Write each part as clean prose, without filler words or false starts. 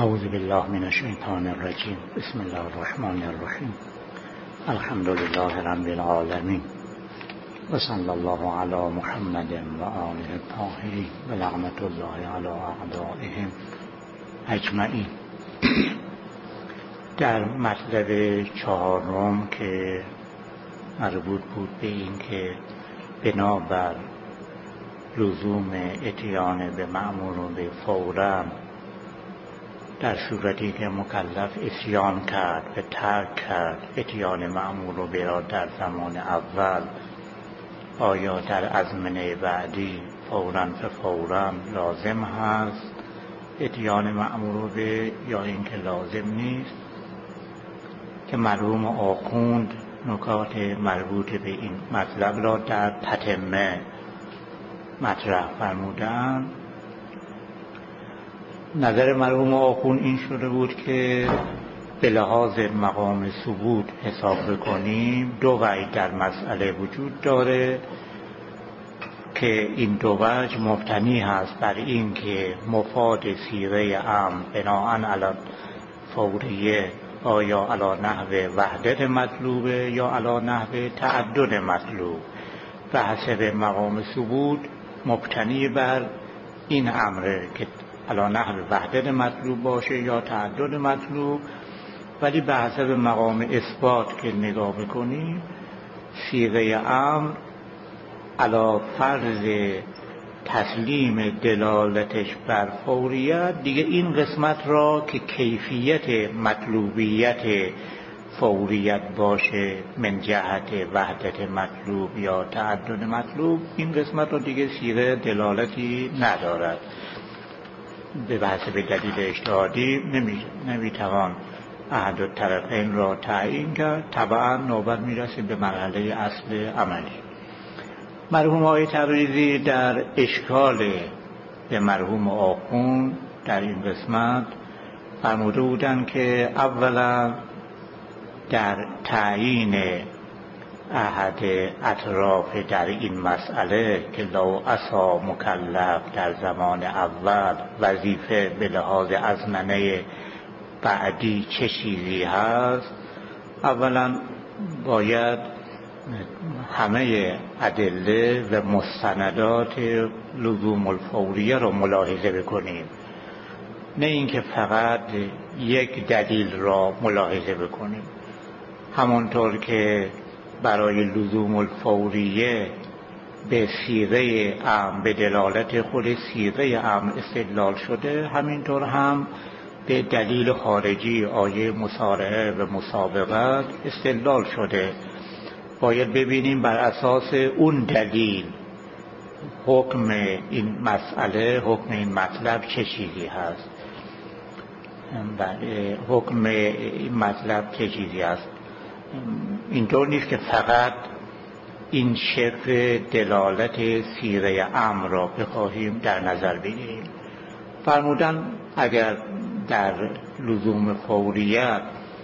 اعوذ بالله من الشیطان الرجیم. بسم الله الرحمن الرحیم. الحمد لله رب العالمین و صلی الله علی محمد و آله الطاهرین و لعنت الله علی اعدائهم اجمعین. در مطلب چهارم که مربوط بود به این که بنابر لزوم اتیان به مأمور به فوراً در صورتی که مکلف عصیان کرد و ترک کرد اتیان مأمور به را در زمان اول، آیا در ازمنه بعدی فوراً لازم هست اتیان مأمور به یا اینکه لازم نیست؟ که مرحوم آخوند نکات مربوط به این مطلب را در تتمه مطرح فرمودند. نظر مرحوم آخوند این شده بود که به لحاظ مقام ثبوت حساب بکنیم دو وجه در مسئله وجود داره که این دو وجه مبتنی هست بر این که مفاد صیغه امر بناءً علی فوریه آیا علی نحو وحدت مطلوبه یا علی نحو تعدد مطلوب. به حسب مقام ثبوت مبتنی بر این امره که علی نحو وحدت مطلوب باشه یا تعدد مطلوب، ولی به حسب مقام اثبات که نگاه بکنیم صیغه امر علی فرض تسلیم دلالتش بر فوریت دیگه این قسمت را که کیفیت مطلوبیت فوریت باشه من جهت وحدت مطلوب یا تعدد مطلوب، این قسمت را دیگه صیغه دلالتی ندارد. به حسب دلیل اجتهادی نمیتوان احد الطرفین را تعیین کرد. طبعا نوبت میرسه به مرحله اصل عملی. مرحوم آقای تبریزی در اشکال به مرحوم آخوند در این قسمت فرموده بودند که اولا در تعیین احد اطراف در این مسئله که لو عصا مکلف در زمان اول وظیفه به لحاظ ازمنه بعدی چه چیزی هست، اولا باید همه ادله و مستندات لزوم الفوریه را ملاحظه بکنیم، نه اینکه فقط یک دلیل را ملاحظه بکنیم. همانطور که برای لزوم الفوریه به صیغه امر به دلالت خود صیغه امر استدلال شده، همینطور هم به دلیل خارجی آیه مسارعه و مسابقت استدلال شده. باید ببینیم بر اساس اون دلیل حکم این مسئله، حکم این مطلب چه چیزی هست. حکم این مطلب چه چیزی هست. اینطور نیست که فقط این شکل دلالت صیغه امر را بخواهیم در نظر بگیریم. فرمودن اگر در لزوم فوریت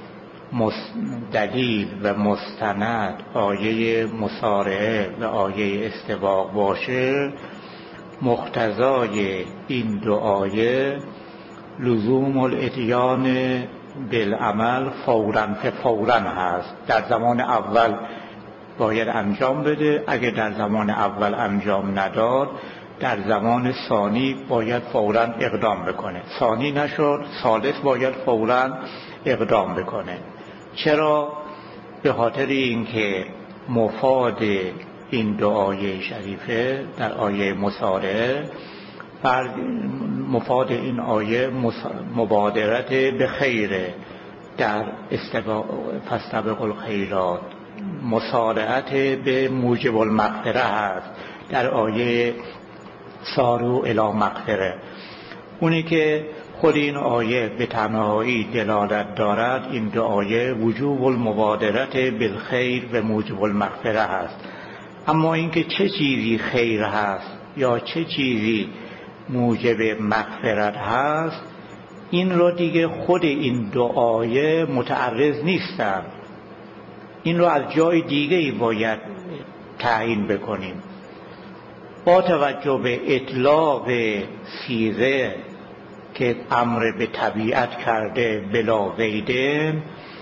دلیل و مستند آیه مسارعه و آیه استباق باشه، مقتضای این دو آیه لزوم الاتیان بالعمل فوراً هست. در زمان اول باید انجام بده، اگر در زمان اول انجام نداد در زمان ثانی باید فوراً اقدام بکنه. ثانی نشد، ثالث باید فوراً اقدام بکنه. چرا؟ به خاطر اینکه مفاد این دو آیه شریفه در آیه مسارعه، مفاد این آیه مبادرت به خیره در فاستبقوا الخیرات، مسارعت به موجب المغفره هست در آیه ساروا الی مغفره. اونی که خود این آیه به تنهایی دلالت دارد، این دو آیه وجوب المبادرت بالخیر و موجب المغفره هست. اما اینکه چه چیزی خیر هست یا چه چیزی موجب مغفرت هست، این رو دیگه خود این دو آیه متعرض نیستن. این رو از جای دیگه باید تعیین بکنیم. با توجه به اطلاق صیغه که امر به طبیعت کرده بلا ویده،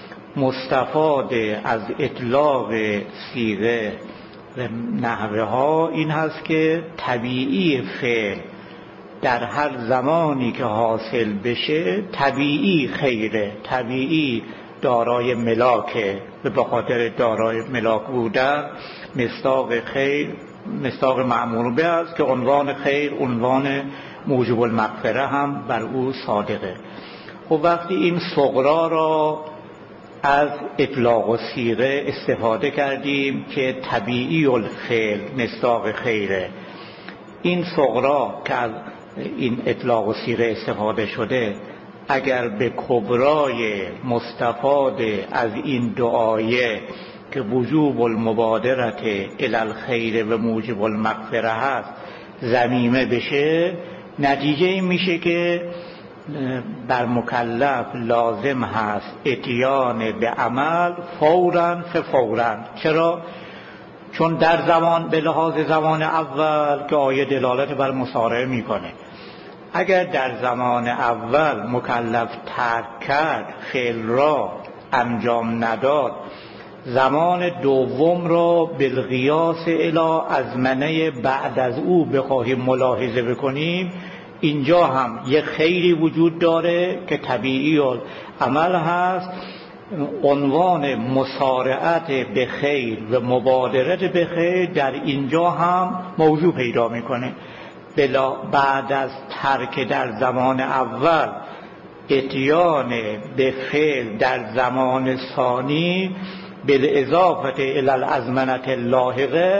مستفاد از اطلاق صیغه و نحوه ها این هست که طبیعی فعل در هر زمانی که حاصل بشه طبیعی خیره، طبیعی دارای ملاکه، به خاطر دارای ملاک بودن مصداق خیر مصداق معمول به است که عنوان خیر عنوان موجب المغفره هم بر او صادقه. و وقتی این صغرا را از اطلاق و صیغه استفاده کردیم که طبیعی الفعل مصداق خیره، این صغرا که از این اطلاق و صیغه استفاده شده اگر به کبرای مستفاد از این دو آیه که وجوب المبادرت الی الخیر و موجب المغفره هست ضمیمه بشه، نتیجه این میشه که بر مکلف لازم هست اتیان به عمل فوراً فوراً. چرا؟ چون در زمان به لحاظ زمان اول که آیه دلالت بر مسارعه میکنه، اگر در زمان اول مکلف ترک کرد فعل را انجام نداد، زمان دوم را بالقیاس الی ازمنه بعد از او بخواهیم ملاحظه بکنیم، اینجا هم یک خیری وجود داره که طبیعی عمل هست، عنوان مسارعت به خیر و مبادرت به خیر در اینجا هم موضوع پیدا میکنه. بلا بعد از ترک در زمان اول اتیان به فعل در زمان ثانی بالاضافه الی الازمنه اللاحقه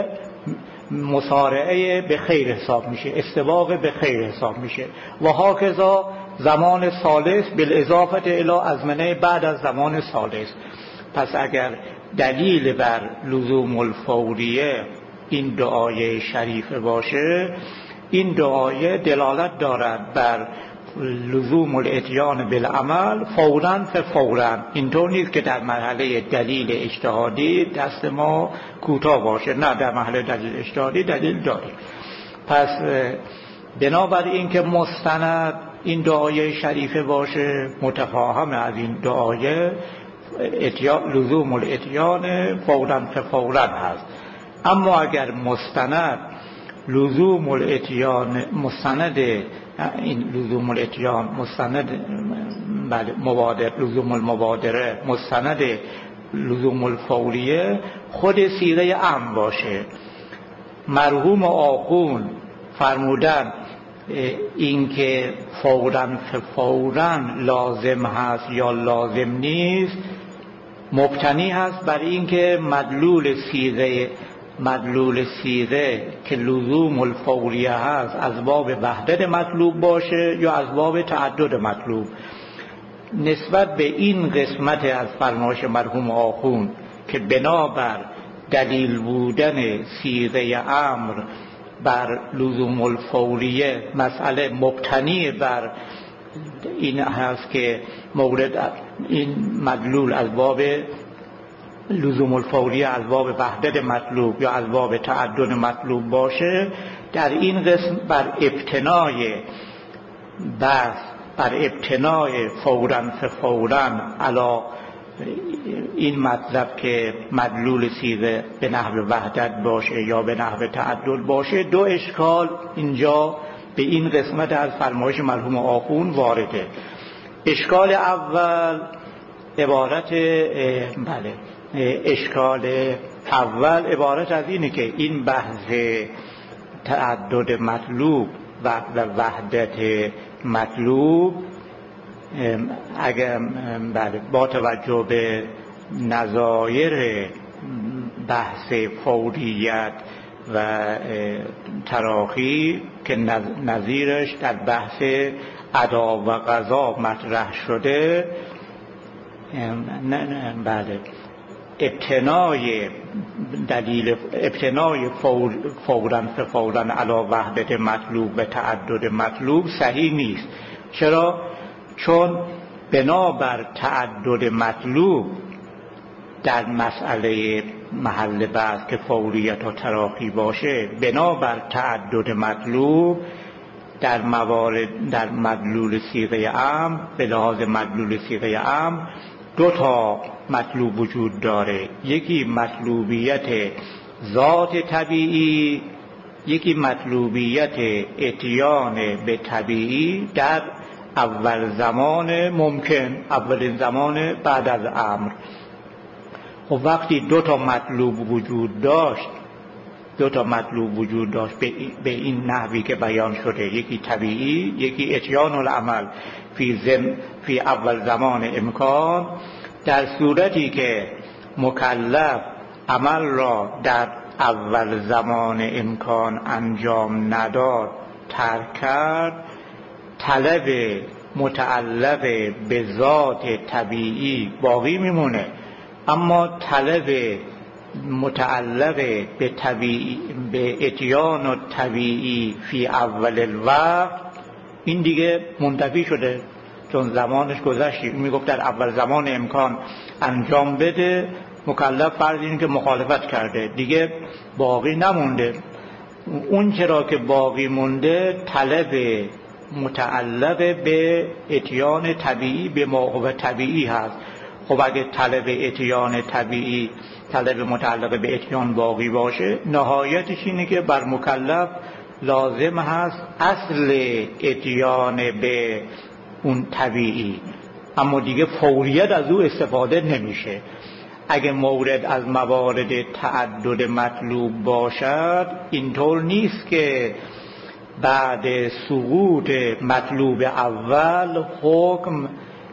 مسارعه به خیر حساب میشه، استباق به خیر حساب میشه. و هاکذا زمان ثالث بالاضافه الی ازمنه بعد از زمان ثالث. پس اگر دلیل بر لزوم الفوریه این دو آیه شریفه باشه، این دو آیه دلالت دارد بر لزوم الاتیان بالعمل فوراً فوراً. اینطور نیست که در مرحله دلیل اجتهادی دست ما کوتاه باشه، نه، در مرحله دلیل اجتهادی دلیل داریم. پس بنابراین که مستند این دو آیه شریفه باشه، متفاهم از این دو آیه لزوم الاتیان فوراً فوراً هست. اما اگر مستند لزوم الاتیان مستند این لزوم الاتیان مستند مبادر لزوم المبادره مستند لزوم الفوریه خود صیغه امر باشه. مرحوم آخوند فرمودن این که فوراً لازم هست یا لازم نیست مبتنی هست بر این که مدلول صیغه که لزوم الفوریه هست از باب وحدت مطلوب باشه یا از باب تعدد مطلوب. نسبت به این قسمت از فرمایش مرحوم آخوند که بنابر دلیل بودن صیغه امر بر لزوم الفوریه مسئله مبتنی بر این هست که مورد این مدلول از باب لزوم الفوریه از باب وحدت مطلوب یا از باب تعدد مطلوب باشه، در این قسم بر ابتنای بحث بر ابتنای فوراً علا این مطلب که مدلول صیغه به نحو وحدت باشه یا به نحو تعدد باشه، دو اشکال اینجا به این قسمت از فرمایش مرحوم آخوند وارده. اشکال اول عبارت از اینه که این بحث تعدد مطلوب و وحدت مطلوب اگر با توجه به نظایر بحث فوریت و تراخی که نظیرش در بحث ادا و قضا مطرح شده، ابتنای فوراً علی وحدت مطلوب و تعدد مطلوب صحیح نیست. چرا؟ چون بنابر تعدد مطلوب در مسئله محل بحث که فوریت و تراخی باشه، بنابر تعدد مطلوب در مدلول صیغه امر، به لحاظ مدلول صیغه امر دو تا مطلوب وجود داره. یکی مطلوبیت ذات طبیعی، یکی مطلوبیت اتیان به طبیعی در اول زمان ممکن، اولین زمان بعد از امر. و وقتی دو تا مطلوب وجود داشت به این نحوی که بیان شده، یکی طبیعی، یکی اتیان العمل فی اول زمان امکان، در صورتی که مکلف عمل را در اول زمان امکان انجام نداد، ترک کرد، طلب متعلق به ذات طبیعی باقی میمونه، اما طلب متعلق به اتیان و طبیعی فی اول الوقت این دیگه منتفی شده، چون زمانش گذشته. میگفت در اول زمان امکان انجام بده، مکلف فرض این که مخالفت کرده، دیگه باقی نمونده. اون چرا که باقی مونده طلب متعلق به اتیان طبیعی به موقع طبیعی هست. خب اگه طلب اتیان طبیعی، طلب متعلق به اتیان باقی باشه، نهایتش اینه که بر مکلف لازم هست اصل اتیان به اون طبیعی، اما دیگه فوریت از او استفاده نمیشه. اگه مورد از موارد تعدد مطلوب باشد، اینطور نیست که بعد سقوط مطلوب اول حکم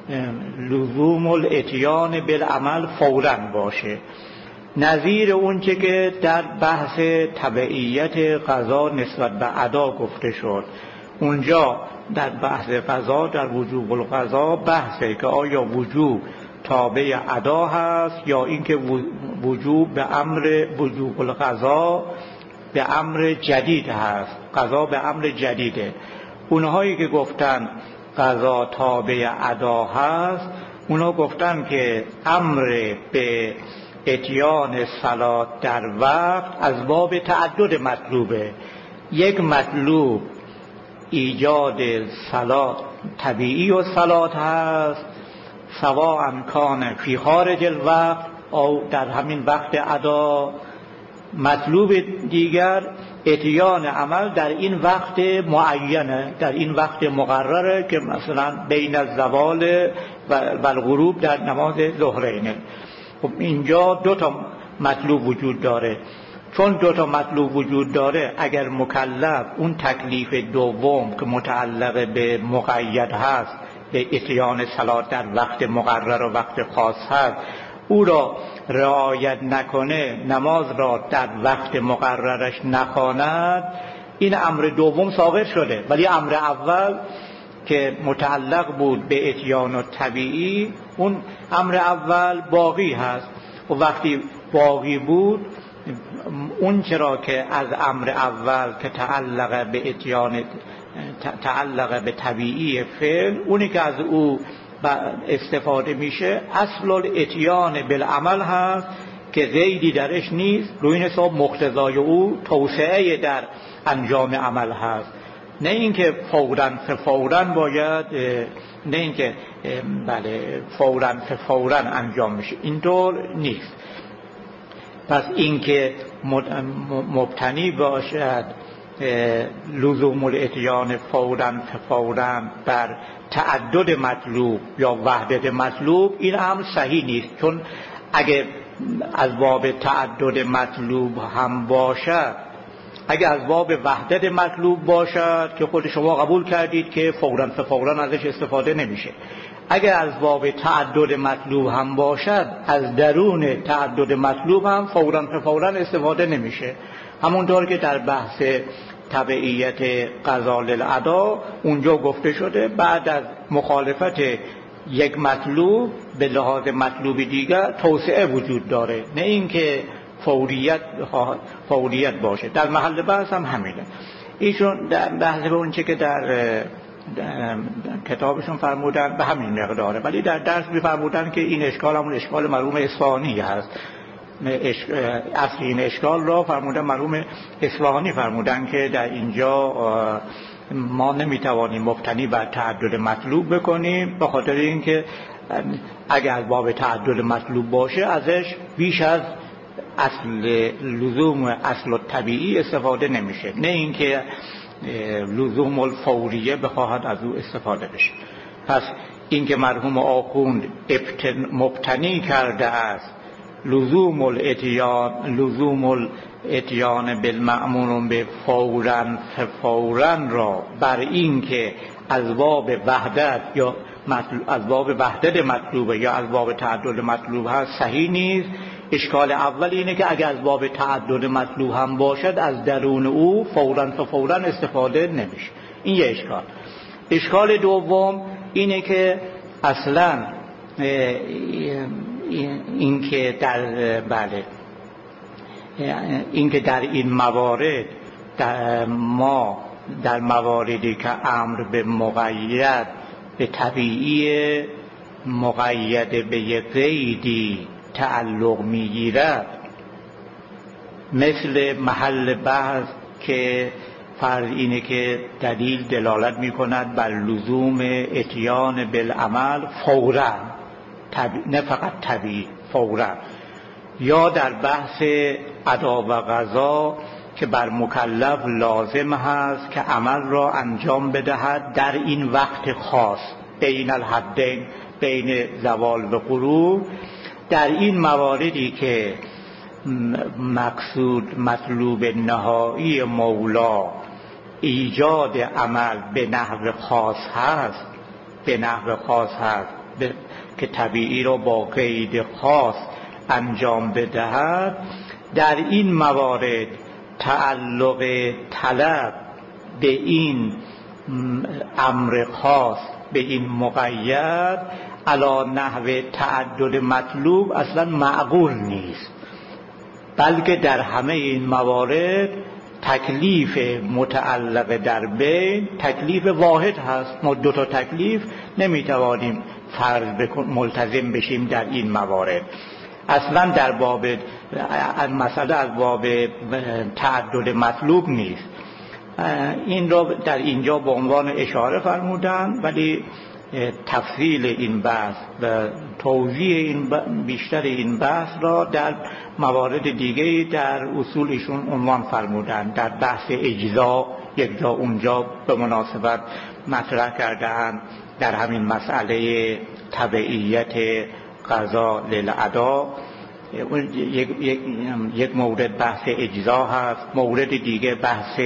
لزوم الاتیان بالعمل فوراً باشه. نظیر اون چه که در بحث تبعیت قضا نسبت به ادا گفته شد، اونجا در بحث قضا، در وجوب القضا بحثه که آیا وجوب تابع ادا هست یا اینکه وجوب به امر وجوب القضا به امر جدید هست، قضا به امر جدیده. اونهایی که گفتن قضا تابع ادا هست، اونها گفتن که امر به اتیان صلات در وقت از باب تعدد مطلوبه. یک مطلوب ایجاد صلات طبیعی و صلات هست، سواء کان فی خارج الوقت او در همین وقت ادا. مطلوب دیگر اتیان عمل در این وقت معینه، در این وقت مقرره که مثلا بین الزوال و الغروب در نماز ظهرینه. خب اینجا دو تا مطلوب وجود داره. چون دو تا مطلوب وجود داره، اگر مکلف اون تکلیف دوم که متعلق به مقید هست، به اتیان صلات در وقت مقرر و وقت خاص هست، او را رعایت نکنه، نماز را در وقت مقررش نخواند، این امر دوم ساقط شده. ولی امر اول که متعلق بود به اتیان و طبیعی، اون امر اول باقی هست. و وقتی باقی بود، اون چرا که از امر اول که تعلق به اتیان، تعلق به طبیعی فعل، اونی که از او استفاده میشه اصل الاتیان بالعمل هست که زیدی درش نیست، روی حساب مقتضای او توسعه در انجام عمل هست. نه اینکه فوراً باید، نه اینکه بله فوراً انجام میشه، اینطور نیست. پس اینکه مبتنی باشد لزوم الاتیان فوراً بر تعدد مطلوب یا وحدت مطلوب، این هم صحیح نیست. چون اگه از باب تعدد مطلوب هم باشد، اگه از باب وحدت مطلوب باشد که خود شما قبول کردید که فوراً ازش استفاده نمیشه، اگه از باب تعدد مطلوب هم باشد، از درون تعدد مطلوب هم فوراً استفاده نمیشه. همونطور که در بحث تبعیت قضا للادا اونجا گفته شده، بعد از مخالفت یک مطلوب به لحاظ مطلوب دیگر توسعه وجود داره، نه اینکه فوریت باشه. در محل بحث هم همینه. ایشون در بحث اون چه که در کتابشون فرمودن به همین مقداره، ولی در درس می‌فرمودن که این اشکال همون اشکال مرحوم اصفهانی هست. اصل این اشکال را فرمودن مرحوم اصفهانی، فرمودن که در اینجا ما نمیتوانیم مبتنی بر تعدد مطلوب بکنیم، به خاطر اینکه اگر باب تعدد مطلوب باشه ازش بیش از اصل لزوم اصل طبیعی استفاده نمیشه، نه اینکه لزوم الفوریه بخواهد از او استفاده بشه. پس اینکه مرحوم آخوند مبتنی کرده است لزوم الاتیان بالمأمور به فوراً را بر این که از باب وحدت یا از باب وحدت مطلوبه یا از باب تعدد مطلوب هست صحیح نیست. اشکال اول اینه که اگر از باب تعدد مطلوب هم باشد از درون او فوراً استفاده نمیشه. این یه اشکال. اشکال دوم اینه که اصلاً اینکه اینکه در این موارد ما در مواردی که امر به مقید به طبیعی مقید به یک قیدی تعلق میگیرد، مثل محل بحث که فرض اینه که دلیل دلالت میکند بر لزوم اتیان بالعمل فوراً، نه فقط طبیعی، فوراً، یا در بحث ادا و قضا که بر مکلف لازم هست که عمل را انجام بدهد در این وقت خاص بین الحدین، بین زوال و غروب. در این مواردی که مقصود مطلوب نهایی مولا ایجاد عمل به نحو خاص هست، که طبیعی را با قید خاص انجام بدهد، در این موارد تعلق طلب به این امر خاص، به این مقید علی نحو تعدد مطلوب اصلا معقول نیست، بلکه در همه این موارد تکلیف متعلق در بین تکلیف واحد هست. ما دو تا تکلیف نمیتوانیم فرض ملتزم بشیم در این موارد. اصلا در باب مسئله از باب تعدد مطلوب نیست. این را در اینجا به عنوان اشاره فرمودن، ولی تفصیل این بحث و توضیح بیشتر این بحث را در موارد دیگه در اصولشون عنوان فرمودن. در بحث اجزا یک جا اونجا به مناسبت مطرح کردن، در همین مسئله تبعیت قضا للأدا یک مورد بحث اجزا هست، مورد دیگه بحث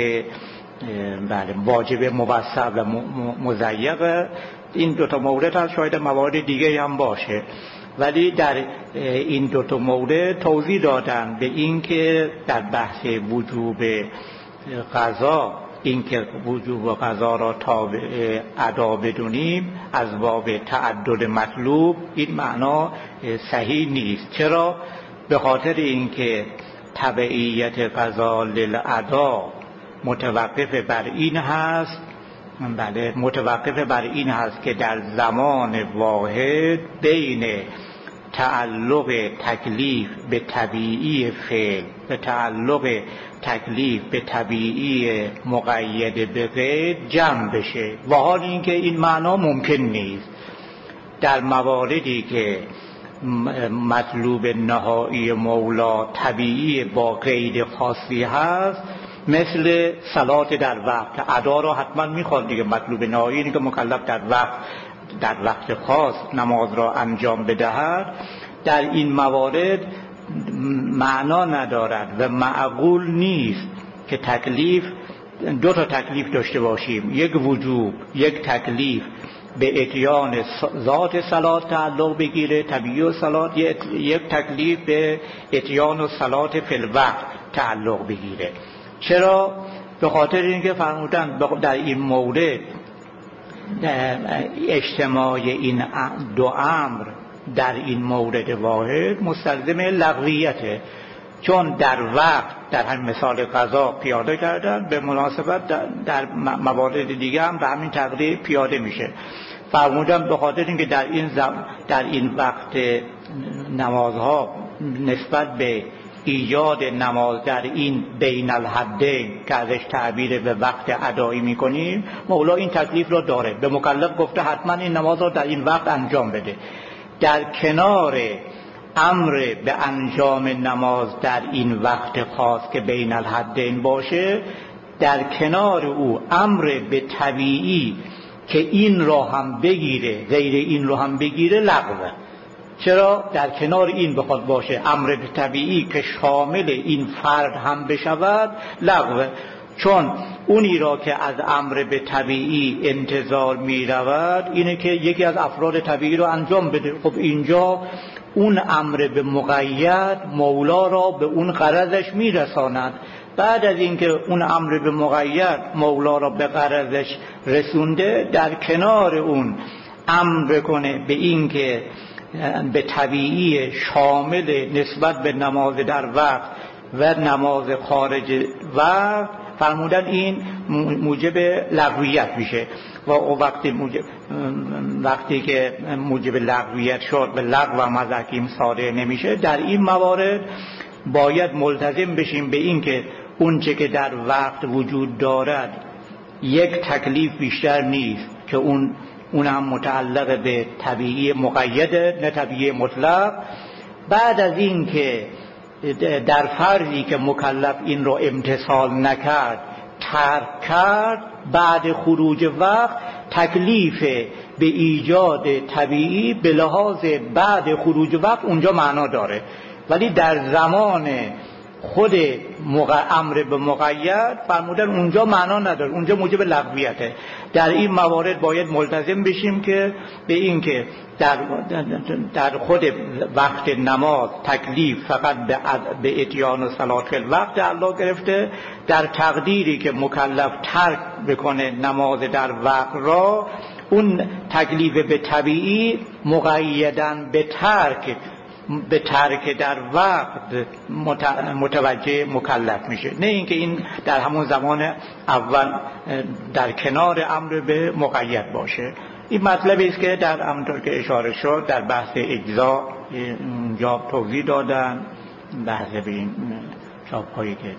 واجب موسع و مضیق. این دوتا مورد هست، شاید موارد دیگه هم باشه، ولی در این دوتا مورد توضیح دادن به این که در بحث وجوب قضا، این که وجوب قضا را تابع ادا بدونیم از باب تعدد مطلوب، این معنا صحیح نیست. چرا؟ به خاطر اینکه تبعیت قضا للأدا متوقف بر این هست، متوقف بر این هست که در زمان واحد بین تعلق تکلیف به طبیعی فعل و تعلق تکلیف به طبیعی مقید به قید جمع بشه، و حال اینکه این معنا ممکن نیست. در مواردی که مطلوب نهایی مولا طبیعی با قید خاصی هست، مثل صلات در وقت، ادا را حتما میخواد دیگه، مطلوب نهایی اینه که مکلف در وقت خاص نماز را انجام بدهد، در این موارد معنا ندارد و معقول نیست که تکلیف دو تا تکلیف داشته باشیم، یک وجوب، یک تکلیف به اتیان ذات صلات تعلق بگیره طبیعی و صلات، یک تکلیف به اتیان و صلات فی الوقت تعلق بگیره. چرا؟ به خاطر اینکه فرمودن در این مورد اجتماع این دو امر در این مورد واحد مستلزم لغویته، چون در وقت در همین مثال قضا پیاده کردن، به مناسبت در موارد دیگه هم به همین تقدیر پیاده میشه. فرمودن به خاطر اینکه در این وقت نمازها نسبت به ایجاد نماز در این بین الحدین که ازش تعبیر به وقت ادایی میکنیم، مولا این تکلیف را داره، به مکلف گفته حتما این نماز را در این وقت انجام بده. در کنار امر به انجام نماز در این وقت خاص که بین الحدین باشه، در کنار او امر به طبیعی که این را هم بگیره غیر این را هم بگیره لغوه. چرا؟ در کنار این بخواد باشه امر به طبیعی که شامل این فرد هم بشود لغوه، چون اونی را که از امر به طبیعی انتظار می رود اینه که یکی از افراد طبیعی را انجام بده. خب اینجا اون امر به مقید مولا را به اون غرضش می رساند. بعد از اینکه اون امر به مقید مولا را به غرضش رسونده، در کنار اون امر بکنه به این که به طبیعی شامل نسبت به نماز در وقت و نماز خارج وقت فرمودن، این موجب لغویت میشه و وقتی که موجب لغویت شد به لغو و مذاکیم صادر نمیشه. در این موارد باید ملتزم بشیم به این که اون چه که در وقت وجود دارد یک تکلیف بیشتر نیست که اون هم متعلق به طبیعی مقیده نه طبیعی مطلق. بعد از این که در فرضی که مکلف این رو امتثال نکرد ترک کرد، بعد خروج وقت تکلیف به ایجاد طبیعی به لحاظ بعد خروج وقت اونجا معنا داره، ولی در زمان خود امر به مقید فرمودن اونجا معنا نداره، اونجا موجب لغویته. در این موارد باید ملتزم بشیم که به این که در خود وقت نماز تکلیف فقط به اتیان و صلات الوقت تعلق گرفته، در تقدیری که مکلف ترک بکنه نماز در وقت را، اون تکلیف به طبیعی مقیدن به ترک در وقت متوجه مکلف میشه، نه اینکه این در همون زمان اول در کنار امر به مقید باشه. این مطلبی است که در همونطور که اشاره شد در بحث اجزا اونجا توضیح دادن، بحث به این چاپ‌هایی که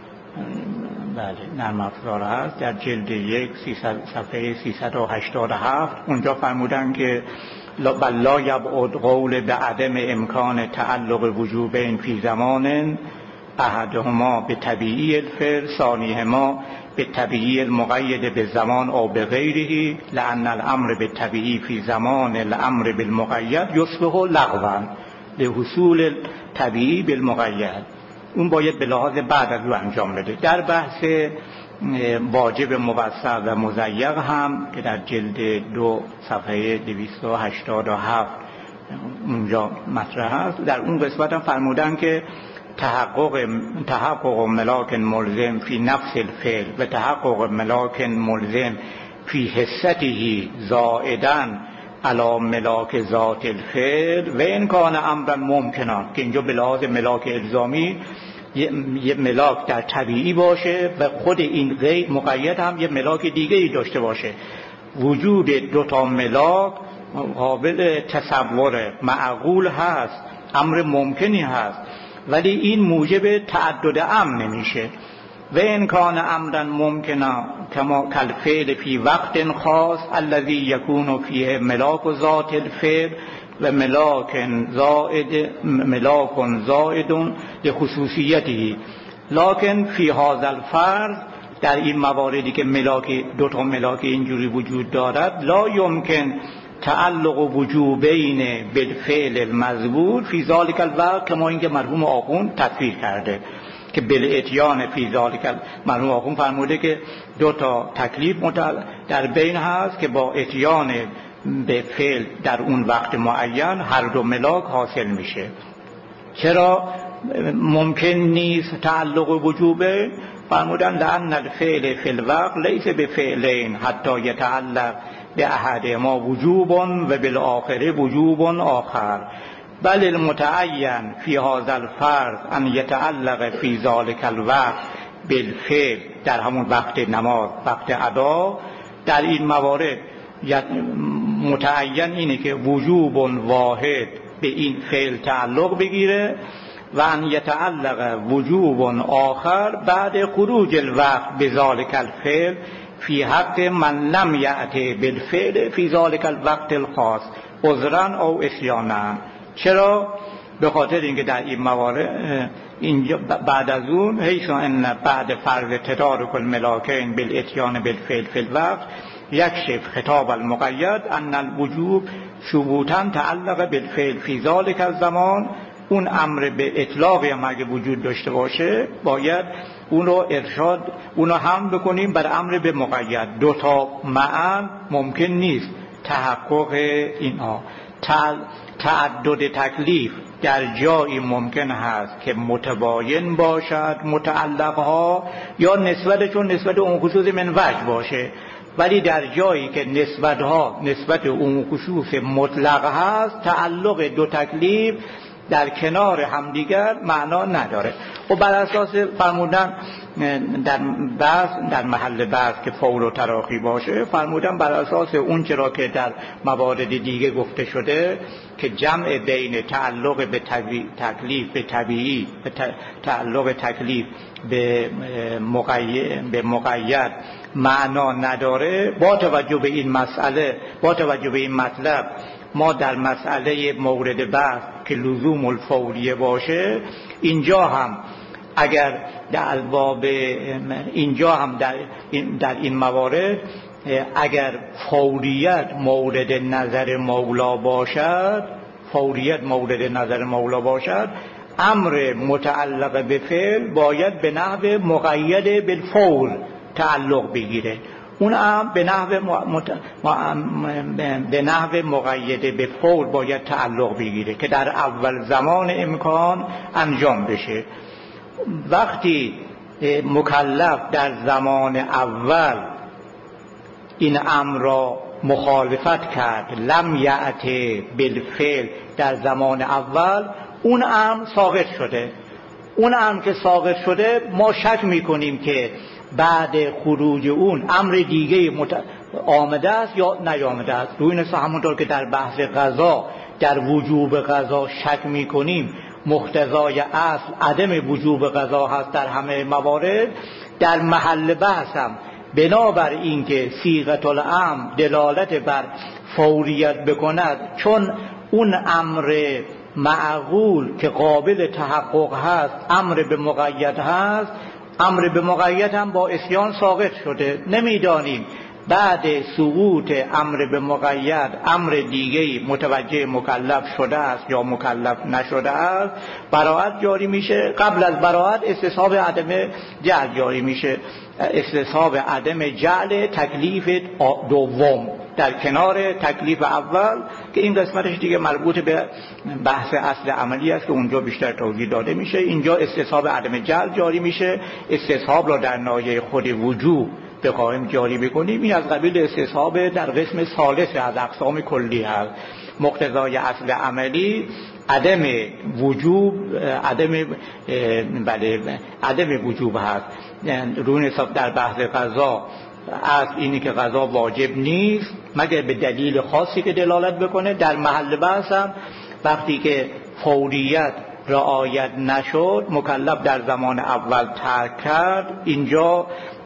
در نرم افزار هست در جلد 1 صفحه 387 اونجا فرمودن که لا یبعد قول به عدم امکان تعلق وجوبین فی زمان احدهما به طبیعی الفعل ثانیهما به طبیعی المقید به زمان او به غیره، لأن الامر به طبیعی فی زمان الامر بالمقید یصبح لغوا لحصول طبیعی بالمقید. اون باید به لحاظ بعد از او انجام بده. در بحث واجب موسع و مضیق هم که در جلد 2 صفحه 287 اونجا مطرح است، در اون قسمت هم فرمودن که تحقق ملاک ملزم فی نفس الفعل و تحقق ملاک ملزم فی حسته زائدا علی ملاک ذات الفعل و این کان امرا ممکنا، که اینجا به لحاظ ملاک الزامی یه ملاک در طبیعی باشه و خود این غیر مقید هم یه ملاک دیگری داشته باشه. وجود دوتا ملاک قابل تصور معقول هست، امر ممکنی هست، ولی این موجب تعدد امر نمیشه. و این کان امرا ممکنا کما کالفعل فی وقت خاص الذی یکون فیه ملاک ذات الفعل و ملاک زائد لخصوصیته، لکن فی هذا الفرض در این مواردی که دوتا ملاک اینجوری وجود دارد لا یمکن تعلق وجوبین بالفعل المذکور فی ذلک الوقت، کما اینکه مرحوم آخوند تفسیر کرده که بالاتیان فی ذلک. مرحوم آخوند فرموده که دو تا تکلیف در بین هست که با اتیان به فعل در اون وقت معین هر دو ملاک حاصل میشه. چرا ممکن نیست تعلق وجوبه؟ فرمودن لأن الفعل فی الوقت لیس بفعلین حتی یتعلق به احدهما وجوب و بالآخر وجوب آخر، بل المتعین فی هذا الفرض ان یتعلق فی ذلک الوقت بالفعل، در همون وقت نماز وقت ادا. در این موارد متعین اینه که وجوب واحد به این فعل تعلق بگیره و ان یتعلق وجوب آخر بعد خروج الوقت بذلك الفعل فی حق من لم یأتی بالفعل فی ذلك الوقت الخاص عذرا او عصیانا. چرا؟ به خاطر اینکه در این موارد اینجا بعد از اون حیث ان بعد فرض تدارک الملاکین بالاتیان بالفعل فی الوقت یکشف خطاب المقید ان الوجوب ثبوتا تعلق بالفعل فی ذلك الزمان. اون امر به اطلاق هم اگه وجود داشته باشه باید اون رو ارشاد اون رو هم بکنیم بر امر به مقید. دوتا معن ممکن نیست تحقق اینها. تعدد تکلیف در جایی ممکن هست که متباین باشد متعلقها یا نسبتشون نسبت اون خصوص من وجه باشه، ولی در جایی که نسبتها نسبت اون خصوص مطلق هست تعلق دو تکلیف در کنار همدیگر معنا نداره. و بر اساس فرمودن در محل بحث که فور و تراخی باشه فرمودن بر اساس اون چرا که در موارد دیگه گفته شده که جمع بین تعلق به تکلیف به طبیعی تعلق تکلیف به مقید معنا نداره. با توجه به این مسئله با توجه به این مطلب ما در مسئله مورد بحث که لزوم الفوریه باشه اینجا هم اگر در باب اینجا هم در این موارد اگر فوریت مورد نظر مولا باشد امر متعلق به فعل باید به نحو مقید بالفور تعلق بگیره. اون هم به نحو مقید به فور باید تعلق بگیره که در اول زمان امکان انجام بشه. وقتی مکلف در زمان اول این امر را مخالفت کرد لم یأتی بالفعل در زمان اول اون امر ساقط شده. اون امر که ساقط شده ما شک میکنیم که بعد خروج اون امر دیگه آمده است یا نیامده است. روی این همونطور که در بحث قضا در وجوب قضا شک میکنیم مقتضای اصل عدم وجوب قضا هست در همه موارد، در محل بحث هم بنابر اینکه صیغه الامر دلالت بر فوریت بکند چون اون امر معقول که قابل تحقق هست امر به مقید هست، امر به مقید هم با عصیان ساقط شده. نمیدانیم بعد سقوط امر به مقید امر دیگه متوجه مکلف شده است یا مکلف نشده است. براءت جاری میشه. قبل از براءت استصحاب عدم جعل جاری میشه، استصحاب عدم جعل تکلیف دوم در کنار تکلیف اول که این قسمتش دیگه مربوط به بحث اصل عملی است که اونجا بیشتر توضیح داده میشه. اینجا استصحاب عدم جعل جاری میشه. استصحاب را در ناحیه خود وجوب بخواهیم جاری بکنیم این از قبیل استصحاب در قسم ثالث از اقسام کلی هست. مقتضای اصل عملی عدم وجوب عدم وجوب هست. روی حساب در بحث قضا از اینی که قضا واجب نیست مگر به دلیل خاصی که دلالت بکنه. در محل بحث هم وقتی که فوریت رعایت نشد مکلف در زمان اول ترک کرد اینجا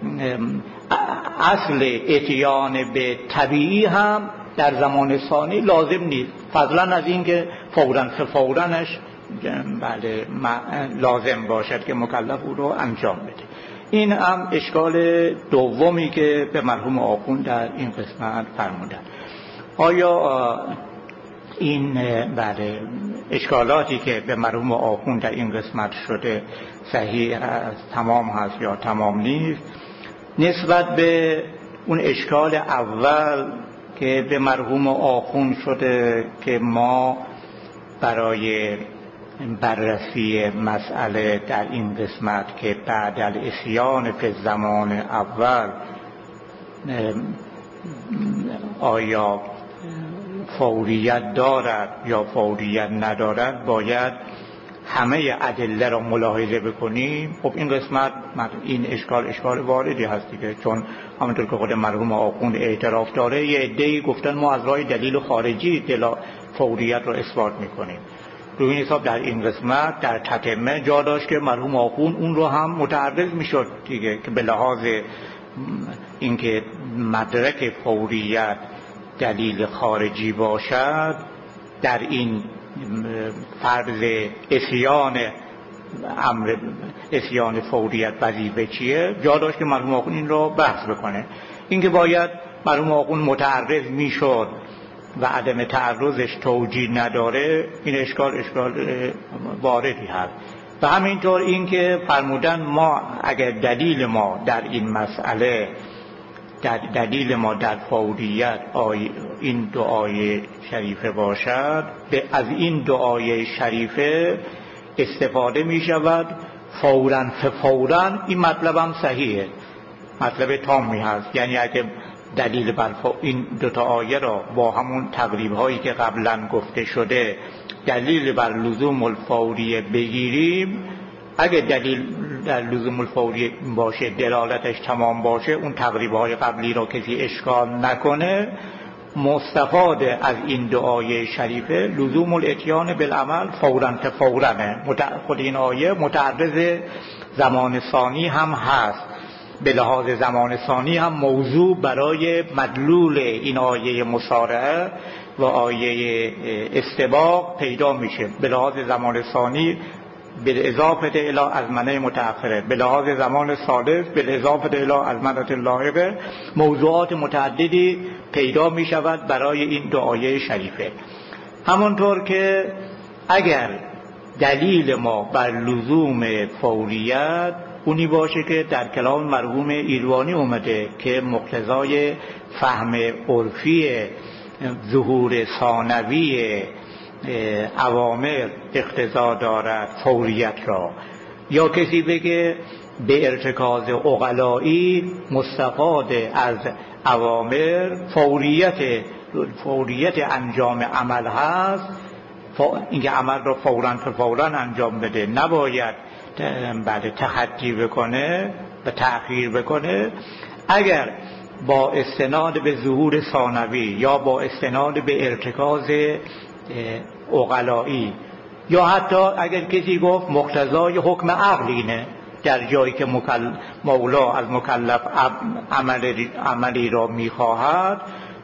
اصل اتیان به طبیعی هم در زمان ثانی لازم نیست، فضلا از این که فورانش بله لازم باشد که مکلف او رو انجام بده. این هم اشکال دومی که به مرحوم آخوند در این قسمت فرمودن. آیا این بله اشکالاتی که به مرحوم آخوند در این قسمت شده صحیح هست، تمام هست یا تمام نیست؟ نسبت به اون اشکال اول که به مرحوم آخوند شده که ما برای بررسی مسئله در این قسمت که بعد العصیان فی زمان اول آیا فوریت دارد یا فوریت ندارد باید همه ادله را ملاحظه بکنیم. خب این قسمت این اشکال واردی هست دیگه، چون همونطور که خود مرحوم آخوند اعتراف داره یه عده‌ای گفتن ما از راه دلیل خارجی فوریت را اثبات میکنیم. روی این حساب در این قسمت در تتمه جا داشت که مرحوم آخوند اون رو هم متعرض میشد دیگه، که به لحاظ اینکه مدرک فوریت دلیل خارجی باشد، در این فرض اسیان فوریت وظیفه چیه، جا داشت که مرحوم آخوند این رو بحث بکنه. اینکه باید مرحوم آخوند متعرض میشد و عدم تعرضش توجیه نداره، این اشکال واردی هست. و همینطور اینکه فرمودن ما اگر دلیل ما در این مسئله، دلیل ما در فوریت این دعای شریفه باشد، از این دعای شریفه استفاده می شود فوراً فوراً. این مطلب هم صحیحه، مطلب تامی هست. یعنی اگه دلیل بر این دوتا آیه را با همون تقریب هایی که قبلا گفته شده دلیل بر لزوم الفوریه بگیریم، اگه دلیل در لزوم الفوریه باشه، دلالتش تمام باشه، اون تقریب های قبلی را کسی اشکال نکنه، مستفاد از این دعای شریفه لزوم الاتیان بالعمل فوراً فورانه. خود این آیه متعرض زمان ثانی هم هست، به لحاظ زمان ثانی هم موضوع برای مدلول این آیه مسارعه و آیه استباق پیدا میشه. به لحاظ زمان ثانی بالاضافه الی ازمنه متأخره، به لحاظ زمان ثالث بالاضافه الی ازمنه لاحقه، موضوعات متعددی پیدا می شود برای این دعای شریفه. همونطور که اگر دلیل ما بر لزوم فوریت اونی باشه که در کلام مرحوم ایروانی اومده که مقتضای فهم عرفی ظهور ثانوی اوامر اقتضا دارد فوریت را، یا کسی بگه به ارتکاز عقلایی مستفاد از اوامر فوریت انجام عمل هست، اینکه عمل را فوراً انجام بده، نباید بعد تخطی بکنه و تأخیر بکنه. اگر با استناد به ظهور ثانوی یا با استناد به ارتکاز عقلایی، یا حتی اگر کسی گفت مقتضای حکم عقلینه، در جایی که مولا از مکلف عملی را میخواهد،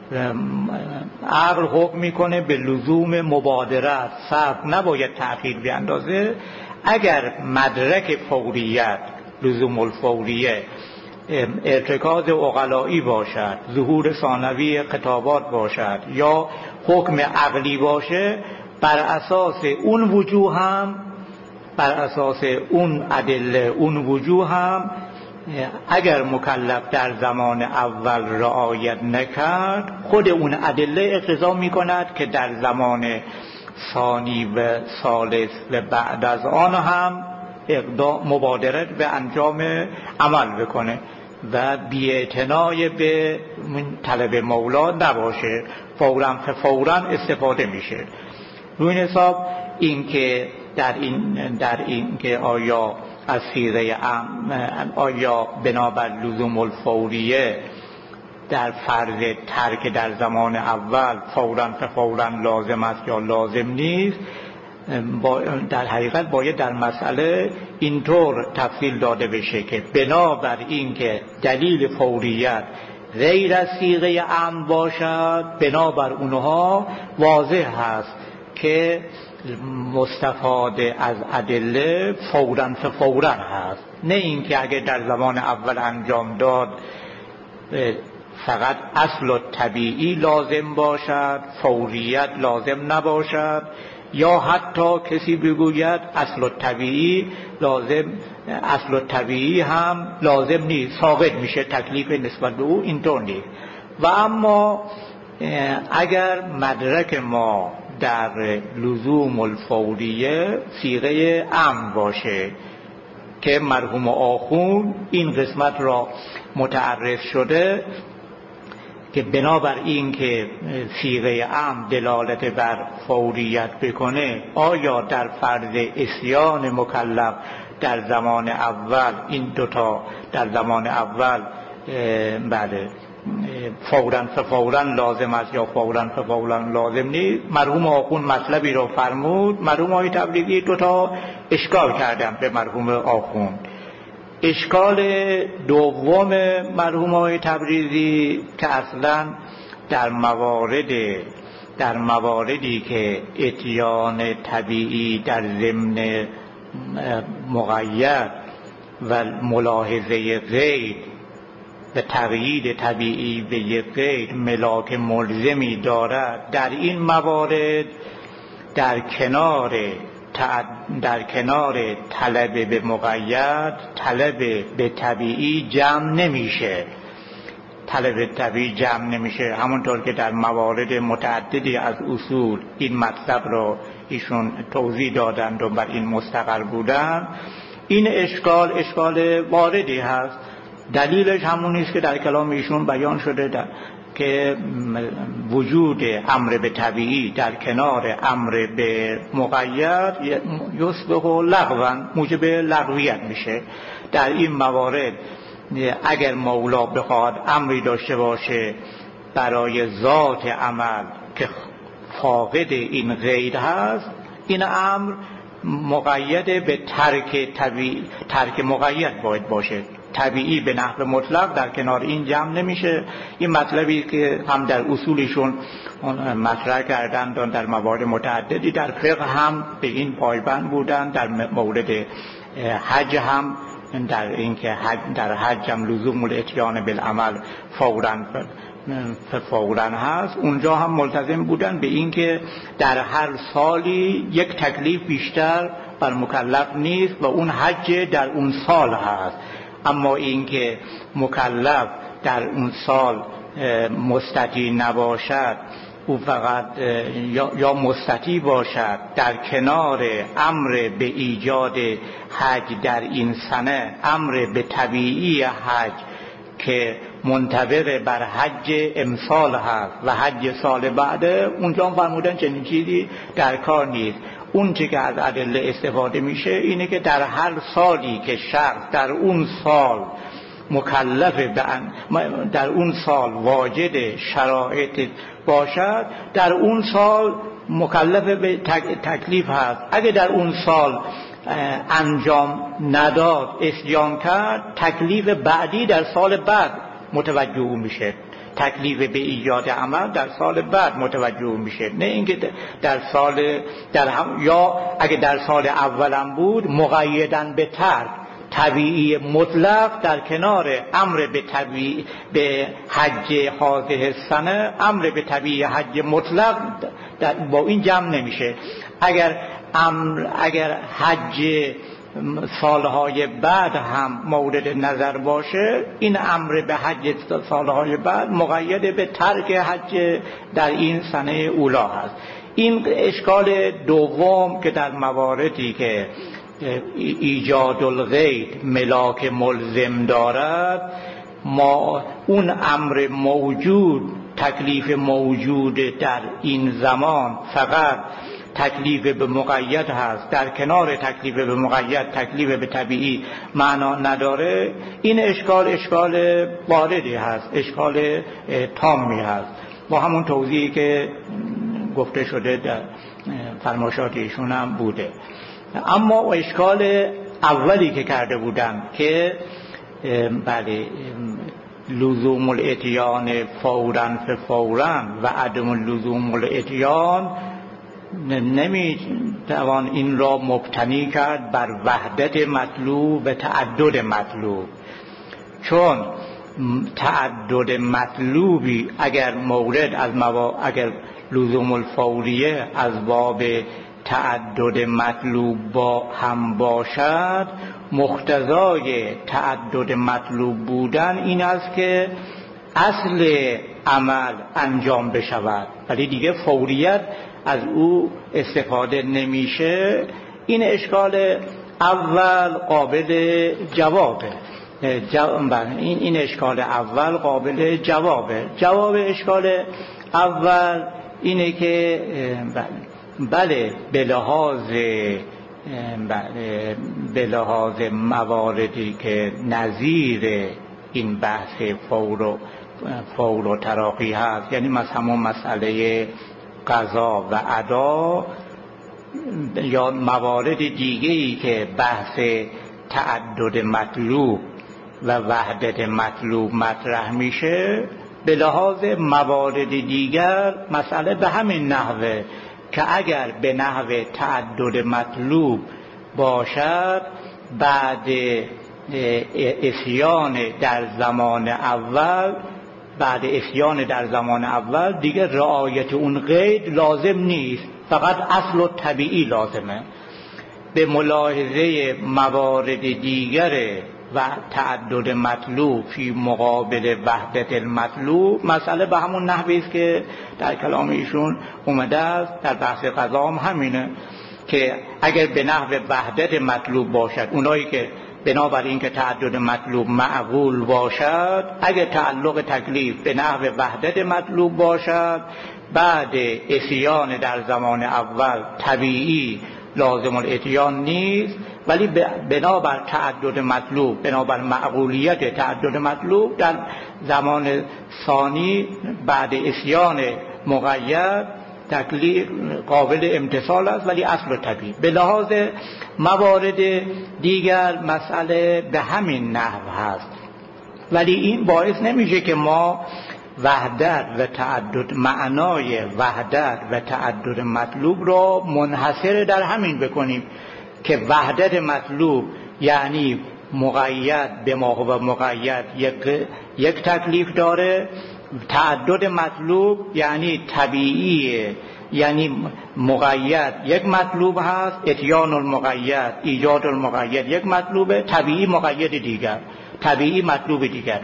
عقل حکم میکنه به لزوم مبادرت، صبر، نباید تأخیر بیندازه. اگر مدرک فوریت، لزوم الفوریه، ارتکاز عقلایی باشد، ظهور ثانوی خطابات باشد یا حکم عقلی باشه، بر اساس اون وجوه هم، بر اساس اون ادله، اون وجوه هم اگر مکلف در زمان اول رعایت نکرد، خود اون ادله اقتضا میکند که در زمان ثانی و ثالث و بعد از آن هم مبادرت به انجام عمل بکنه و بی‌اعتنای به طلب مولا نباشه، فوراً استفاده میشه. روی این حساب اینکه در این که آیا از صیغه آیا بنابر لزوم الفوریه در فرض ترک در زمان اول فوراً لازم است یا لازم نیست، در حقیقت باید در مسئله اینطور تفصیل داده بشه که بنابر این که دلیل فوریت غیر از صیغه امر باشد، بنابر اونها واضح هست که مستفاد از ادله فوراً هست. نه اینکه اگه در زمان اول انجام داد فقط اصل طبیعی لازم باشد، فوریت لازم نباشد، یا حتی کسی بگوید اصل طبیعی هم لازم نیست، ساقط میشه تکلیف نسبت به او، اینطور نیست. و اما اگر مدرک ما در لزوم الفوریه صیغه امر باشه که مرحوم آخوند این قسمت را متعرض شده که بنابر این که صیغه امر دلالت بر فوریت بکنه، آیا در فرض عصیان مکلف در زمان اول این دوتا در زمان اول فوراً فوراً لازم است یا فوراً فوراً لازم نیست. مرحوم آخوند مطلبی رو فرمود. مرحوم آقای تبریزی دو تا اشکال کردن به مرحوم آخوند. اشکال دوم مرحوم آقای تبریزی که اصلاً در مواردی که اتیان طبیعی در ضمن مقید و ملاحظه غیر و تقیید طبیعی به یک غیر ملاک ملزمی دارد، در این موارد در کنار طلب به مقید طلب به طبیعی جمع نمیشه. طلب طبیعی جمع نمیشه، همونطور که در موارد متعددی از اصول این مطلب رو ایشون توضیح دادند و بر این مستقر بودند. این اشکال واردی هست. دلیلش همون نیست که در کلام ایشون بیان شده که وجود امر به طبیعی در کنار امر به مقید یصبح لغوا موجب لغویت میشه. در این موارد اگر مولا بخواد امری داشته باشه برای ذات عمل که فاقد این غیر هست، این امر مقید به ترک مقید باید باشه. طبیعی به نحو مطلق در کنار این جمع نمیشه. این مطلبی که هم در اصولشون مطرح کردن در موارد متعددی، در فقه هم به این پایبند بودن. در مورد حج هم در اینکه در حج هم لزوم الاتیان بالعمل فوراً هست، اونجا هم ملتزم بودن به اینکه در هر سالی یک تکلیف بیشتر بر مکلف نیست و اون حج در اون سال هست. اما اینکه مکلف در اون سال مستطیع نباشد، او فقط یا مستطیع باشد در کنار امر به ایجاد حج در این سنه، امر به طبیعی حج که منطبق بر حج امسال هست و حج سال بعده، اونجا فرمودن چنین چیزی در کار نیست. اون چی که از ادله استفاده میشه اینه که در هر سالی که شخص در اون سال مکلف در اون سال واجد شرایط باشد، در اون سال مکلف به تکلیف هست. اگه در اون سال انجام نداد، اسیان کرد، تکلیف بعدی در سال بعد متوجه میشه. تکلیف به ایجاد عمل در سال بعد متوجه میشه، نه اینکه یا اگه در سال اولم بود مقیدن به ترک طبیعی مطلق در کنار امر به حج هذه السنه، امر به طبیعی حج مطلق با این جمع نمیشه. اگر حج سالهای بعد هم مورد نظر باشه، این امر به حج سالهای بعد مقید به ترک حج در این سنه اولا هست. این اشکال دوم که در مواردی که ایجاد الغیر ملاک ملزم دارد، ما اون امر موجود، تکلیف موجود در این زمان فقط تکلیف به مقید هست، در کنار تکلیف به مقید تکلیف به طبیعی معنا نداره. این اشکال واردی هست، اشکال تامی هست، با همون توضیحی که گفته شده در فرمایشات ایشون هم بوده. اما اشکال اولی که کرده بودن که بله لزوم الاتیان فوراً و عدم لزوم الاتیان، نمیتوان این را مبتنی کرد بر وحدت مطلوب و تعدد مطلوب، چون تعدد مطلوبی اگر مورد از اگر لزوم الفوریه از باب تعدد مطلوب هم باشد، مقتضای تعدد مطلوب بودن این است که اصل عمل انجام بشود، ولی دیگه فوریت از او استفاده نمیشه. این اشکال اول قابل جوابه. این اشکال اول قابل جوابه. جواب اشکال اول اینه که بله به لحاظ مواردی که نظیر این بحث فور و تراخی هست، یعنی همون مسئله قضا و ادا یا موارد دیگه‌ای که بحث تعدد مطلوب و وحدت مطلوب مطرح میشه، به لحاظ موارد دیگر مسئله به همین نحوه که اگر به نحو تعدد مطلوب باشد، بعد اسیان در زمان اول دیگه رعایت اون قید لازم نیست، فقط اصل و طبیعی لازمه. به ملاحظه موارد دیگر و تعدد مطلوب فی مقابل وحدت المطلوب، مسئله به همون نحوی است که در کلام ایشون اومده است. در بحث قضا هم همینه که اگر به نحو وحدت مطلوب باشد، اونایی که بنابراین که تعدد مطلوب معقول باشد، اگر تعلق تکلیف به نحو وحدت مطلوب باشد، بعد اسیان در زمان اول طبیعی لازم الاتیان نیست، ولی بنابر تعدد مطلوب، بنابر معقولیت تعدد مطلوب، در زمان ثانی بعد اسیان مقید تکلیف قابل امتثال است، ولی اصل و طبیعی. به لحاظ موارد دیگر مسئله به همین نحو هست، ولی این باعث نمیشه که ما وحدت و تعدد، معنای وحدت و تعدد مطلوب را منحصر در همین بکنیم که وحدت مطلوب یعنی مقید به ما هو مقید یک تکلیف داره، تعدد مطلوب یعنی طبیعیه، یعنی مقید یک مطلوب هست، اتیان المقید، ایجاد المقید یک مطلوبه، طبیعی مقید دیگر، طبیعی مطلوب دیگر.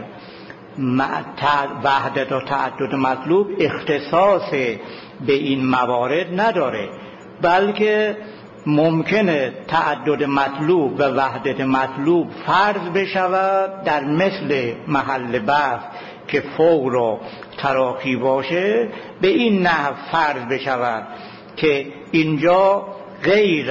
وحدت و تعدد مطلوب اختصاص به این موارد نداره، بلکه ممکنه تعدد مطلوب و وحدت مطلوب فرض بشود در مثل محل بحث که فور و تراخی باشه، به این نحو فرض بشود که اینجا غیر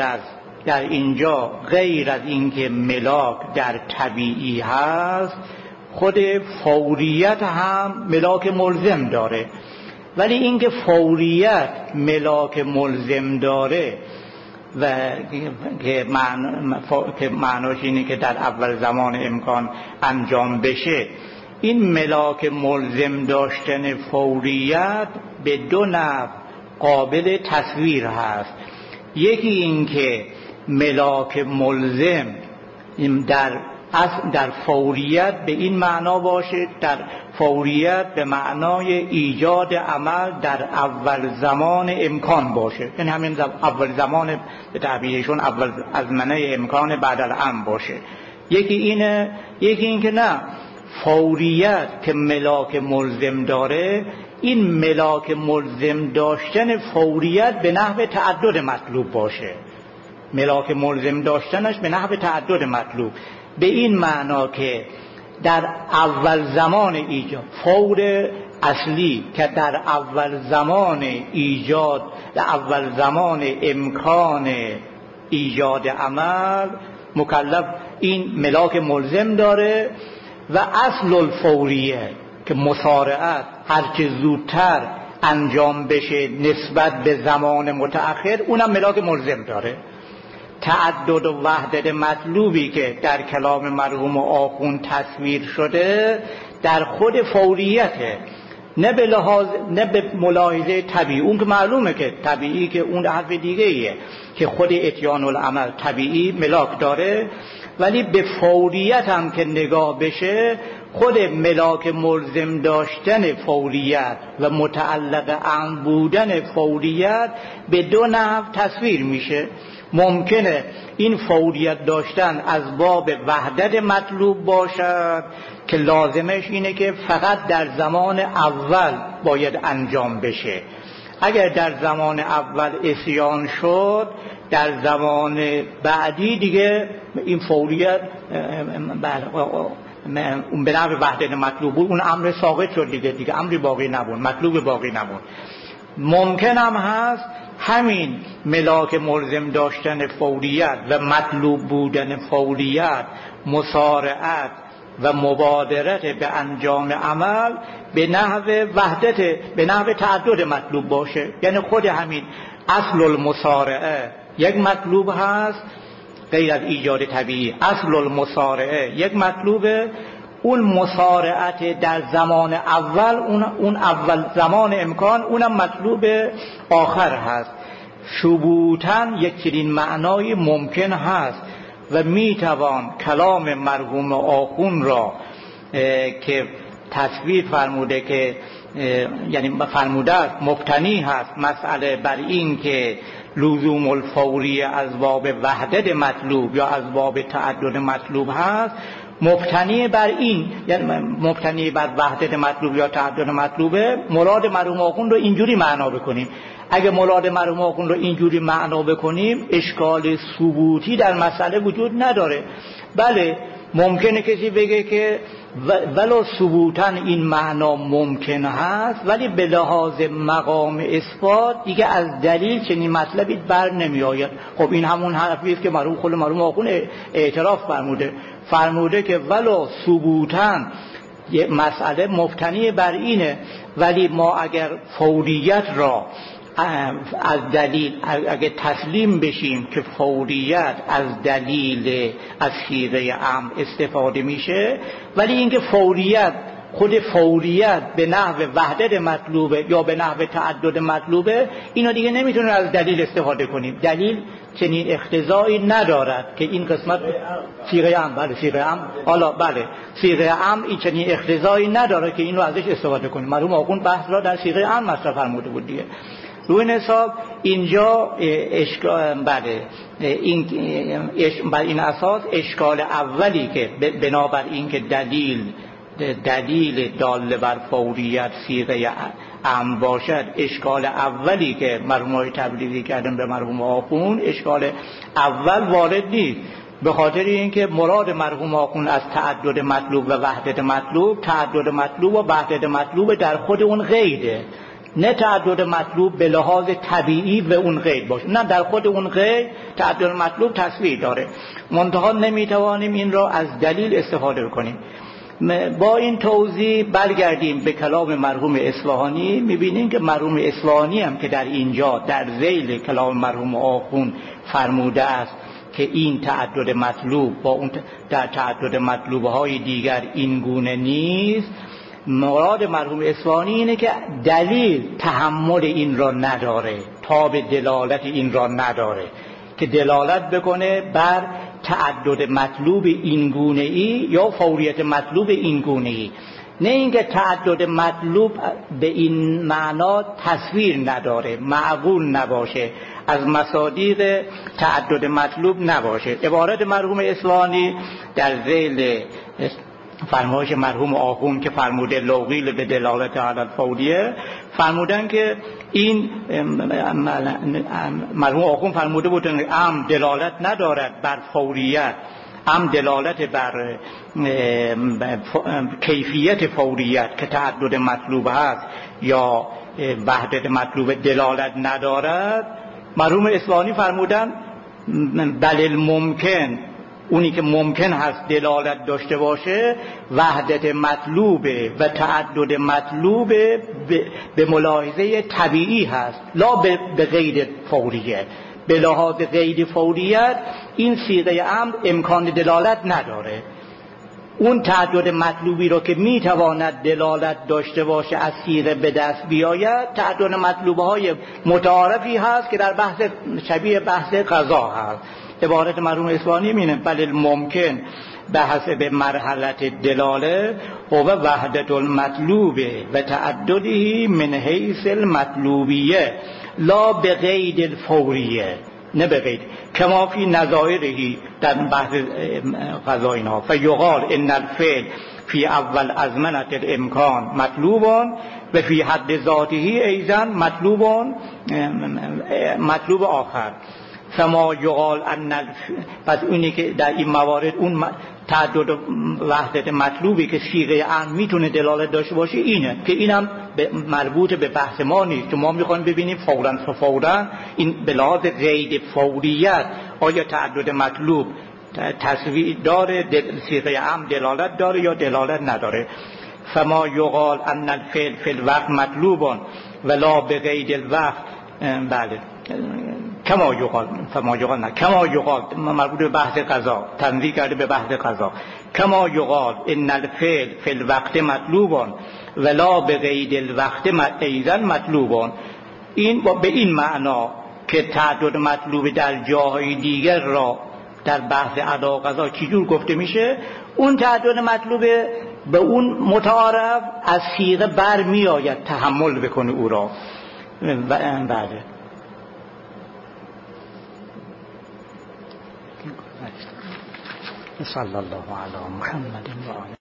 از اینکه ملاک در طبیعی هست، خود فوریت هم ملاک ملزم داره. ولی اینکه فوریت ملاک ملزم داره و که معناش اینه که در اول زمان امکان انجام بشه، این ملاک ملزم داشتن فوریت به دو نحو قابل تصویر هست. یکی این که ملاک ملزم در فوریت به این معنا باشه، در فوریت به معنای ایجاد عمل در اول زمان امکان باشه، یعنی همین اول زمان به تعبیرشون اول ازمنه امکان بعد الامر باشه. یکی اینه. یکی این که نه، فوریت که ملاک ملزم داره، این ملاک ملزم داشتن فوریت به نحو تعدد مطلوب باشه، ملاک ملزم داشتنش به نحو تعدد مطلوب، به این معنا که در اول زمان ایجاد، فور اصلی که در اول زمان ایجاد، در اول زمان امکان ایجاد عمل مکلف این ملاک ملزم داره، و اصل الفوریه که مسارعت هرچه زودتر انجام بشه نسبت به زمان متأخر، اونم ملاک ملزم داره. تعدد و وحدت مطلوبی که در کلام مرحوم آخوند تصویر شده در خود فوریته، نه به ملاحظه طبیعی. اون که معلومه که طبیعی، که اون حرف دیگه ایه که خود اتیان العمل طبیعی ملاک داره، ولی به فوریت هم که نگاه بشه، خود ملاک ملزم داشتن فوریت و متعلق عام بودن فوریت به دو نحو تصویر میشه. ممکنه این فوریت داشتن از باب وحدت مطلوب باشد که لازمش اینه که فقط در زمان اول باید انجام بشه. اگر در زمان اول عصیان شد، در زمان بعدی دیگه این فوریت اون به نحو وحدت مطلوب بود، اون امر ساقط شد دیگه امری باقی نبود، مطلوب باقی نبود. ممکن هم هست همین ملاک ملزم داشتن فوریت و مطلوب بودن فوریت، مسارعت و مبادرت به انجام عمل به نحو تعدد مطلوب باشه. یعنی خود همین اصل المسارعه یک مطلوب هست غیر از ایجاد طبیعی. اصل المسارعه یک مطلوبه، اون مسارعت در زمان اول، اون اول زمان امکان، اونم مطلوب آخر هست. ثبوتاً یک چنین معنای ممکن هست و میتوان کلام مرحوم آخوند را که تصویر فرموده که یعنی فرموده است مبتنی هست مسئله بر این که لزوم الفوری از باب وحدت مطلوب یا از باب تعدد مطلوب هست، مبتنی بر این، یعنی مبتنی بر وحدت مطلوب یا تعدد مطلوبه، مراد مرحوم آخوند رو اینجوری معنا بکنیم. اگه مراد مرحوم آخوند رو اینجوری معنا بکنیم اشکال ثبوتی در مسئله وجود نداره. بله ممکنه کسی بگه که ولو ثبوتاً این معنا ممکن هست، ولی به لحاظ مقام اثبات دیگه از دلیل چنین مطلبی بر نمی آید. خب این همون حرفی است که خود مرحوم آخوند اعتراف فرموده که ولو ثبوتاً مسئله مبتنی بر اینه، ولی ما اگر فوریت را از دلیل اگه تسلیم بشیم که فوریت از دلیل از صیغه امر استفاده میشه، ولی اینکه خود فوریت به نحو وحدت مطلوبه یا به نحو تعدد مطلوبه، اینو دیگه نمیتونه از دلیل استفاده کنیم. دلیل چنین اقتضایی ندارد که این قسمت صیغه امر، بله صیغه امر، حالا بله صیغه امر این چنین اقتضایی نداره که اینو ازش استفاده کنیم. مرحوم آخوند بحث را در صیغه امر مطرح فرموده بود دیگه. روی این حساب اینجا بر این اساس اشکال اولی که بنابر این که دلیل دال بر فوریت صیغه امر باشد، اشکال اولی که مرحوم تبریزی کردن به مرحوم آخوند، اشکال اول وارد نیست، به خاطر اینکه مراد مرحوم آخوند از تعدد مطلوب و وحدت مطلوب، تعدد مطلوب و وحدت مطلوب در خود اون قیده، نه تعدد مطلوب به لحاظ طبیعی و اون قید باشه، نه در خود اون قید تعدد مطلوب تصویر داره. منتها نمیتوانیم این را از دلیل استفاده کنیم. با این توضیح برگردیم به کلام مرحوم اصفهانی، میبینیم که مرحوم اصفهانی هم که در اینجا در ذیل کلام مرحوم آخوند فرموده است که این تعدد مطلوب با اون در تعدد مطلوبهای دیگر این گونه نیست، مراد مرحوم اصفهانی اینه که دلیل تحمل این را نداره، تاب دلالت این را نداره که دلالت بکنه بر تعدد مطلوب این گونه‌ای یا فوریت مطلوب این گونه‌ای. نه اینکه تعدد مطلوب به این معنا تصویر نداره، معقول نباشه، از مصادیق تعدد مطلوب نباشه. عبارت مرحوم اصفهانی در ذیل فرمایش مرحوم آخوند که فرموده لوقیل به دلالت علی الفوریه، فرمودن که این مرحوم آخوند فرموده بود امر دلالت ندارد بر فوریت، امر دلالت بر کیفیت فوریت که تعدد مطلوب هست یا وحدت مطلوب دلالت ندارد. مرحوم اصفهانی فرمودن بل ممکن، اونی که ممکن هست دلالت داشته باشه وحدت مطلوبه و تعدد مطلوبه به ملاحظه طبیعی هست، لا به قید فوریت. به لحاظ قید فوریت این صیغه امر امکان دلالت نداره. اون تعدد مطلوبی رو که میتواند دلالت داشته باشه از صیغه به دست بیاید، تعدد مطلوبه های متعارفی هست که در بحث شبیه بحث قضا هست. عبارت مرحوم اصفهانی مینه بل ممکن به حسب مرحلت دلاله و وحدت المطلوب و تعدده من حیث المطلوبیه لا به قید الفوریه، نه به قید کما فی نظائرهی در بحث قضا اینا. فیقال ان الفعل فی اول ازمنه الامکان مطلوبون و فی حد ذاته ایضا مطلوب آخر. فما یقال ان پس اونی که در این موارد اون تعدد وحدت مطلوبی که صیغه امر میتونه دلالت داشته باشه اینه که اینم مربوط به بحث ما نیست، که ما میخوایم ببینیم فوراً این به لحاظ قید فوریت آیا تعدد مطلوب تصویر داره، صیغه امر دلالت داره یا دلالت نداره. فما یقال ان الفعل فی الوقت مطلوب ولا بقید الوقت. بله کما یقال، فما یقال نه، کما یقال مربوط به بحث قضا، تنویع کرده به بحث قضا. کما یقال ان الفعل فی الوقت مطلوب ولا بقید الوقت ایضا مطلوب. این به این معنا که تعدد مطلوب در جاهای دیگر را در بحث ادا قضا چجور گفته میشه، اون تعدد مطلوب به اون متعارف از صیغه بر می آید تحمل بکنه او را. بله صلی الله علی محمد و آله